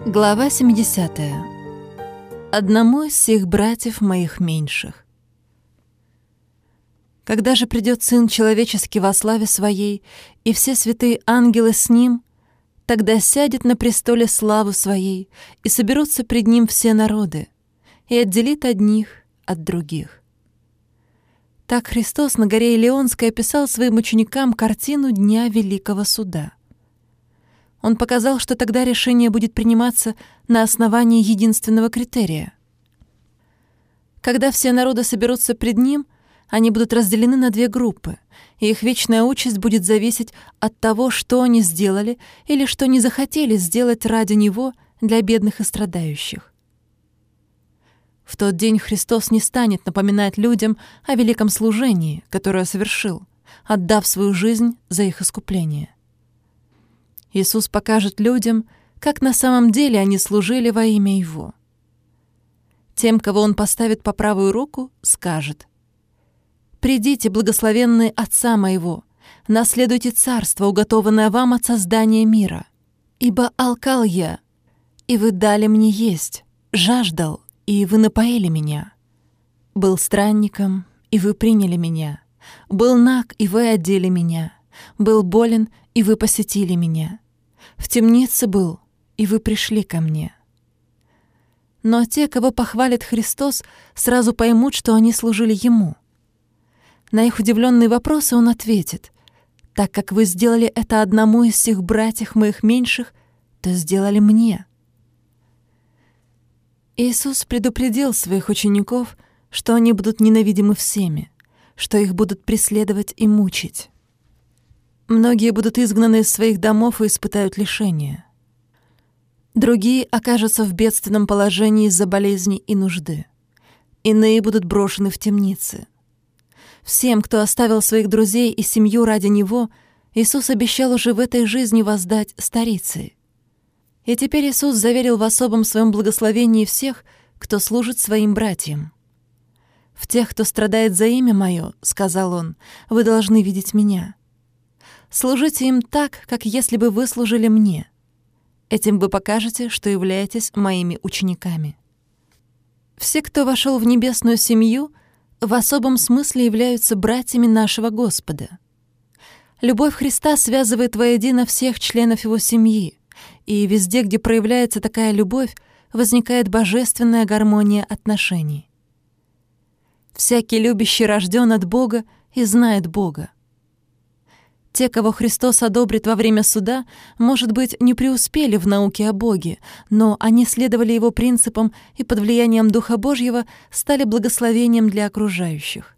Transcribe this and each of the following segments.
Глава 70. Одному из сих братьев моих меньших. Когда же придет Сын Человеческий во славе Своей, и все святые ангелы с Ним, тогда сядет на престоле славы Своей, и соберутся пред Ним все народы, и отделит одних от других. Так Христос на горе Илионской описал своим ученикам картину Дня Великого Суда. Он показал, что тогда решение будет приниматься на основании единственного критерия. Когда все народы соберутся пред Ним, они будут разделены на две группы, и их вечная участь будет зависеть от того, что они сделали или что не захотели сделать ради Него для бедных и страдающих. В тот день Христос не станет напоминать людям о великом служении, которое совершил, отдав свою жизнь за их искупление. Иисус покажет людям, как на самом деле они служили во имя Его. Тем, кого Он поставит по правую руку, скажет: «Придите, благословенные Отца Моего, наследуйте царство, уготованное вам от создания мира. Ибо алкал я, и вы дали мне есть, жаждал, и вы напоили меня, был странником, и вы приняли меня, был наг, и вы одели меня, был болен, и вы посетили меня, в темнице был, и вы пришли ко мне». Но те, кого похвалит Христос, сразу поймут, что они служили Ему. На их удивленные вопросы Он ответит: «Так как вы сделали это одному из сих братьев моих меньших, то сделали мне». Иисус предупредил своих учеников, что они будут ненавидимы всеми, что их будут преследовать и мучить. Многие будут изгнаны из своих домов и испытают лишения. Другие окажутся в бедственном положении из-за болезни и нужды. Иные будут брошены в темницы. Всем, кто оставил своих друзей и семью ради Него, Иисус обещал уже в этой жизни воздать сторицей. И теперь Иисус заверил в особом своем благословении всех, кто служит своим братьям. «В тех, кто страдает за имя Мое, — сказал Он, — вы должны видеть Меня. Служите им так, как если бы вы служили Мне. Этим вы покажете, что являетесь Моими учениками». Все, кто вошел в небесную семью, в особом смысле являются братьями нашего Господа. Любовь Христа связывает воедино всех членов Его семьи, и везде, где проявляется такая любовь, возникает божественная гармония отношений. Всякий любящий рожден от Бога и знает Бога. Те, кого Христос одобрит во время суда, может быть, не преуспели в науке о Боге, но они следовали Его принципам и под влиянием Духа Божьего стали благословением для окружающих.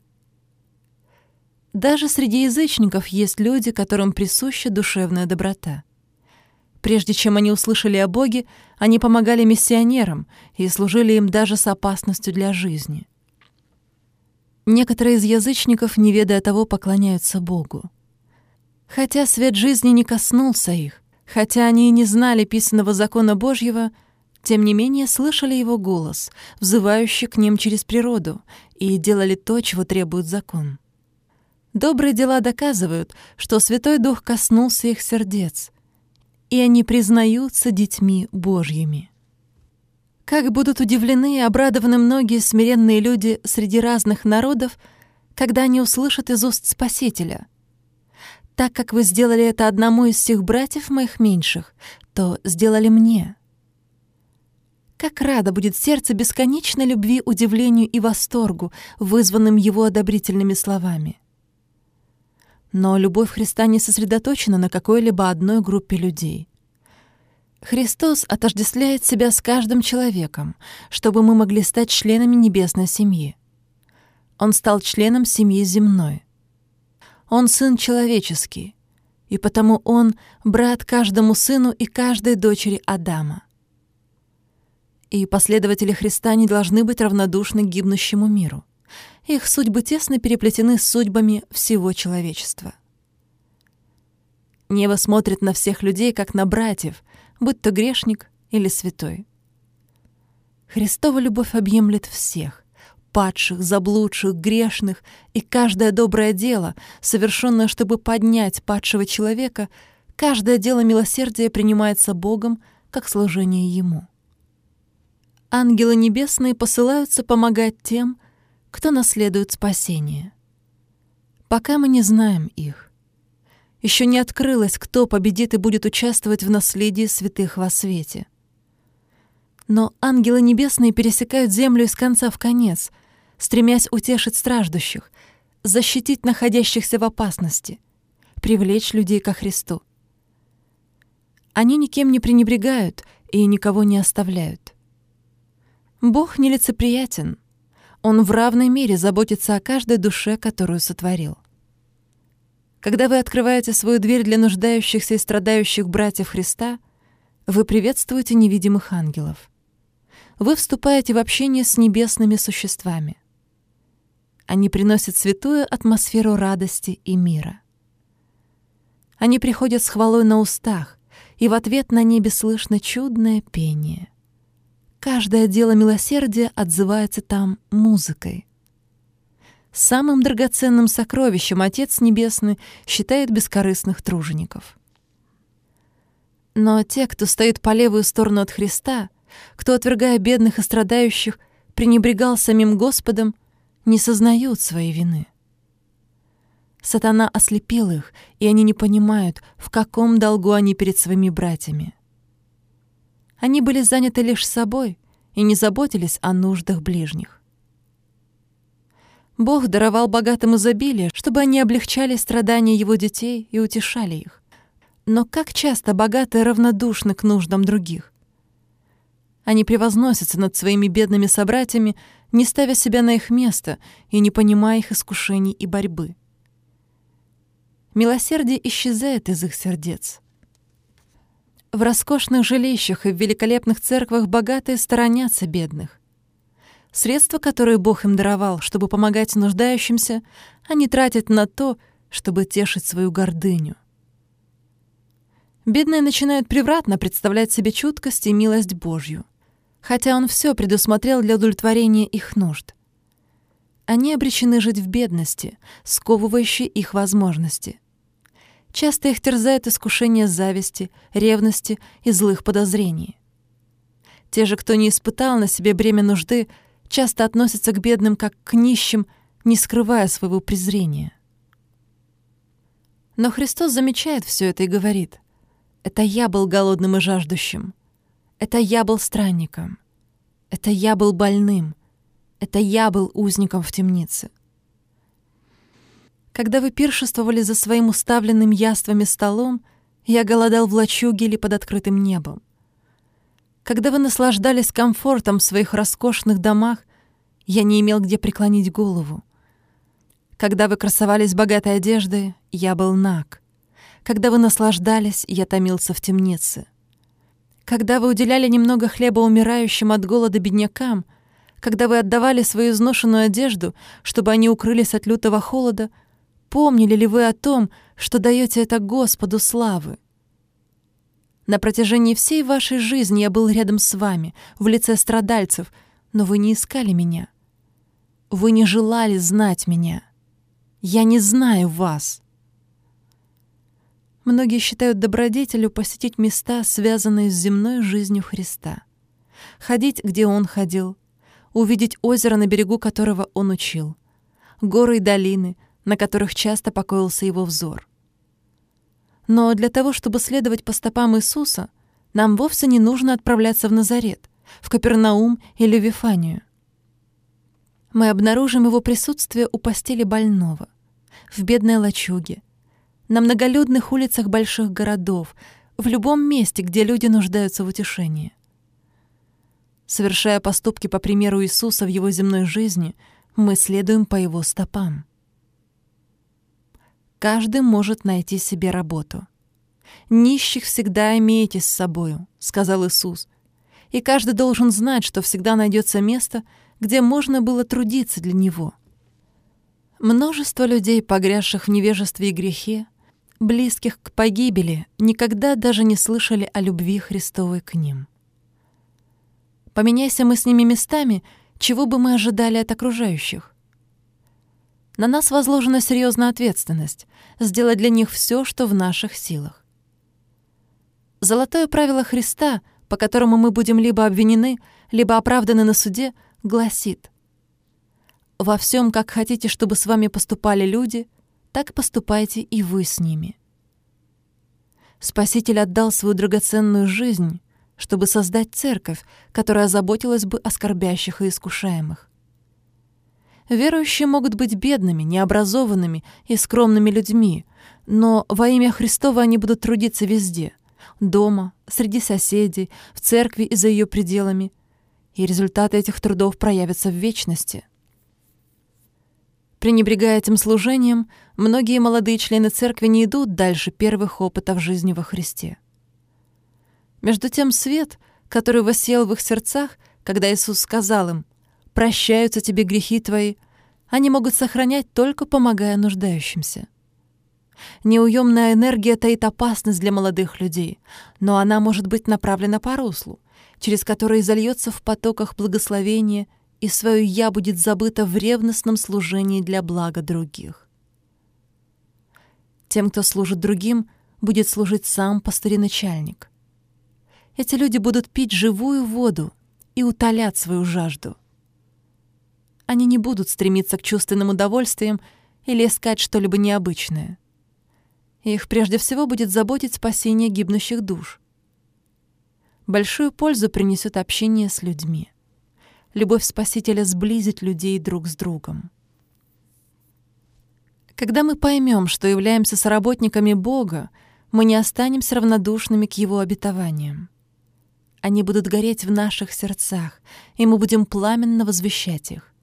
Даже среди язычников есть люди, которым присуща душевная доброта. Прежде чем они услышали о Боге, они помогали миссионерам и служили им даже с опасностью для жизни. Некоторые из язычников, не ведая того, поклоняются Богу. Хотя свет жизни не коснулся их, хотя они и не знали писаного закона Божьего, тем не менее слышали Его голос, взывающий к ним через природу, и делали то, чего требует закон. Добрые дела доказывают, что Святой Дух коснулся их сердец, и они признаются детьми Божьими. Как будут удивлены и обрадованы многие смиренные люди среди разных народов, когда они услышат из уст Спасителя: «Так как вы сделали это одному из всех братьев моих меньших, то сделали мне». Как радо будет сердце бесконечной любви, удивлению и восторгу, вызванным Его одобрительными словами. Но любовь Христа не сосредоточена на какой-либо одной группе людей. Христос отождествляет себя с каждым человеком, чтобы мы могли стать членами небесной семьи. Он стал членом семьи земной. Он Сын Человеческий, и потому Он — брат каждому сыну и каждой дочери Адама. И последователи Христа не должны быть равнодушны к гибнущему миру. Их судьбы тесно переплетены с судьбами всего человечества. Небо смотрит на всех людей, как на братьев, будь то грешник или святой. Христова любовь объемлет всех — падших, заблудших, грешных, и каждое доброе дело, совершенное, чтобы поднять падшего человека, каждое дело милосердия принимается Богом как служение Ему. Ангелы небесные посылаются помогать тем, кто наследует спасение. Пока мы не знаем их. Еще не открылось, кто победит и будет участвовать в наследии святых во свете. Но ангелы небесные пересекают землю из конца в конец, стремясь утешить страждущих, защитить находящихся в опасности, привлечь людей ко Христу. Они никем не пренебрегают и никого не оставляют. Бог нелицеприятен. Он в равной мере заботится о каждой душе, которую сотворил. Когда вы открываете свою дверь для нуждающихся и страдающих братьев Христа, вы приветствуете невидимых ангелов. Вы вступаете в общение с небесными существами. Они приносят святую атмосферу радости и мира. Они приходят с хвалой на устах, и в ответ на небе слышно чудное пение. Каждое дело милосердия отзывается там музыкой. Самым драгоценным сокровищем Отец Небесный считает бескорыстных тружеников. Но те, кто стоит по левую сторону от Христа, кто, отвергая бедных и страдающих, пренебрегал самим Господом, не сознают своей вины. Сатана ослепил их, и они не понимают, в каком долгу они перед своими братьями. Они были заняты лишь собой и не заботились о нуждах ближних. Бог даровал богатым изобилие, чтобы они облегчали страдания Его детей и утешали их. Но как часто богатые равнодушны к нуждам других? Они превозносятся над своими бедными собратьями, не ставя себя на их место и не понимая их искушений и борьбы. Милосердие исчезает из их сердец. В роскошных жилищах и в великолепных церквах богатые сторонятся бедных. Средства, которые Бог им даровал, чтобы помогать нуждающимся, они тратят на то, чтобы тешить свою гордыню. Бедные начинают превратно представлять себе чуткость и милость Божью, хотя Он все предусмотрел для удовлетворения их нужд. Они обречены жить в бедности, сковывающей их возможности. Часто их терзает искушение зависти, ревности и злых подозрений. Те же, кто не испытал на себе бремя нужды, часто относятся к бедным как к нищим, не скрывая своего презрения. Но Христос замечает все это и говорит: «Это я был голодным и жаждущим, это я был странником, это я был больным, это я был узником в темнице». Когда вы пиршествовали за своим уставленным яствами столом, я голодал в лачуге или под открытым небом. Когда вы наслаждались комфортом в своих роскошных домах, я не имел где преклонить голову. Когда вы красовались богатой одеждой, я был наг. Когда вы наслаждались, я томился в темнице. Когда вы уделяли немного хлеба умирающим от голода беднякам, когда вы отдавали свою изношенную одежду, чтобы они укрылись от лютого холода, помнили ли вы о том, что даете это Господу славы? На протяжении всей вашей жизни я был рядом с вами, в лице страдальцев, но вы не искали меня. Вы не желали знать меня. Я не знаю вас. Многие считают добродетелью посетить места, связанные с земной жизнью Христа. Ходить, где Он ходил, увидеть озеро, на берегу которого Он учил, горы и долины, на которых часто покоился Его взор. Но для того, чтобы следовать по стопам Иисуса, нам вовсе не нужно отправляться в Назарет, в Капернаум или в Вифанию. Мы обнаружим Его присутствие у постели больного, в бедной лачуге, на многолюдных улицах больших городов, в любом месте, где люди нуждаются в утешении. Совершая поступки по примеру Иисуса в Его земной жизни, мы следуем по Его стопам. Каждый может найти себе работу. «Нищих всегда имеете с собою», — сказал Иисус. И каждый должен знать, что всегда найдется место, где можно было трудиться для него. Множество людей, погрязших в невежестве и грехе, близких к погибели, никогда даже не слышали о любви Христовой к ним. Поменяйся мы с ними местами, чего бы мы ожидали от окружающих? На нас возложена серьезная ответственность — сделать для них все, что в наших силах. Золотое правило Христа по которому мы будем либо обвинены, либо оправданы на суде, гласит: «Во всем, как хотите, чтобы с вами поступали люди, так поступайте и вы с ними». Спаситель отдал свою драгоценную жизнь, чтобы создать церковь, которая заботилась бы о скорбящих и искушаемых. Верующие могут быть бедными, необразованными и скромными людьми, но во имя Христово они будут трудиться везде — дома, среди соседей, в церкви и за ее пределами, и результаты этих трудов проявятся в вечности. Пренебрегая этим служением, многие молодые члены церкви не идут дальше первых опытов жизни во Христе. Между тем свет, который воссиял в их сердцах, когда Иисус сказал им: «Прощаются тебе грехи твои», они могут сохранять, только помогая нуждающимся. Неуемная энергия таит опасность для молодых людей, но она может быть направлена по руслу, через которое зальется в потоках благословения, и свое «я» будет забыто в ревностном служении для блага других. Тем, кто служит другим, будет служить сам пастырь-начальник. Эти люди будут пить живую воду и утолят свою жажду. Они не будут стремиться к чувственным удовольствиям или искать что-либо необычное. Их прежде всего будет заботить спасение гибнущих душ. Большую пользу принесет общение с людьми. Любовь Спасителя сблизит людей друг с другом. Когда мы поймем, что являемся соработниками Бога, мы не останемся равнодушными к Его обетованиям. Они будут гореть в наших сердцах, и мы будем пламенно возвещать их.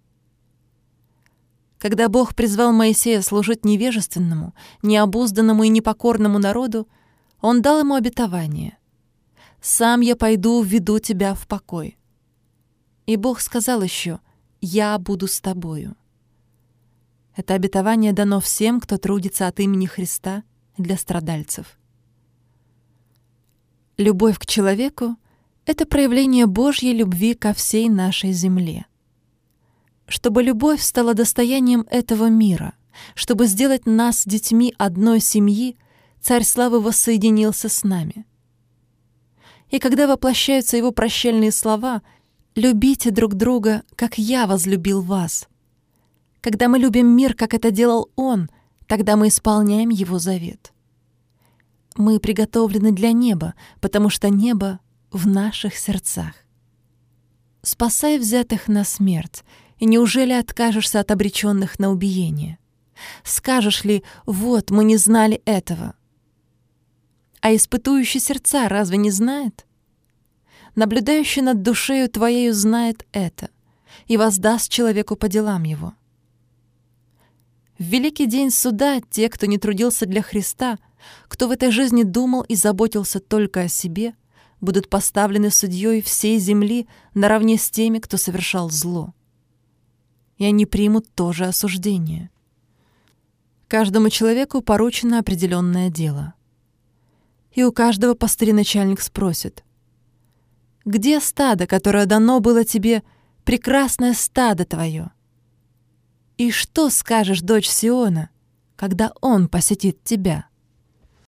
Когда Бог призвал Моисея служить невежественному, необузданному и непокорному народу, Он дал ему обетование: «Сам я пойду, введу тебя в покой». И Бог сказал еще: «Я буду с тобою». Это обетование дано всем, кто трудится от имени Христа для страдальцев. Любовь к человеку — это проявление Божьей любви ко всей нашей земле. Чтобы любовь стала достоянием этого мира, чтобы сделать нас детьми одной семьи, Царь Славы воссоединился с нами. И когда воплощаются Его прощальные слова: «Любите друг друга, как я возлюбил вас», когда мы любим мир, как это делал Он, тогда мы исполняем Его завет. Мы приготовлены для неба, потому что небо в наших сердцах. Спасай взятых на смерть, и неужели откажешься от обреченных на убиение? Скажешь ли: «Вот, мы не знали этого»? А испытующий сердца разве не знает? Наблюдающий над душею твоею знает это и воздаст человеку по делам его. В великий день суда те, кто не трудился для Христа, кто в этой жизни думал и заботился только о себе, будут поставлены судьей всей земли наравне с теми, кто совершал зло. И они примут то же осуждение. Каждому человеку поручено определенное дело. И у каждого пастырь-начальник спросит: «Где стадо, которое дано было тебе, прекрасное стадо твое? И что скажешь, дочь Сиона, когда он посетит тебя?»